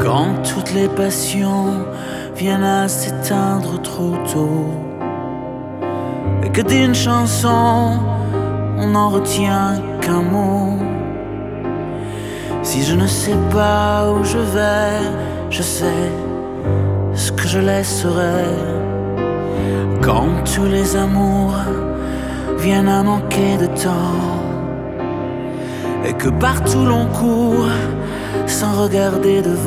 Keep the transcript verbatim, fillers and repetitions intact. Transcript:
Quand toutes les passions viennent à s'éteindre trop tôt, et que d'une chanson on n'en retient qu'un mot. Si je ne sais pas où je vais, je sais ce que je laisserai. Quand tous les amours viennent à manquer de temps, et que partout l'on court sans regarder devant.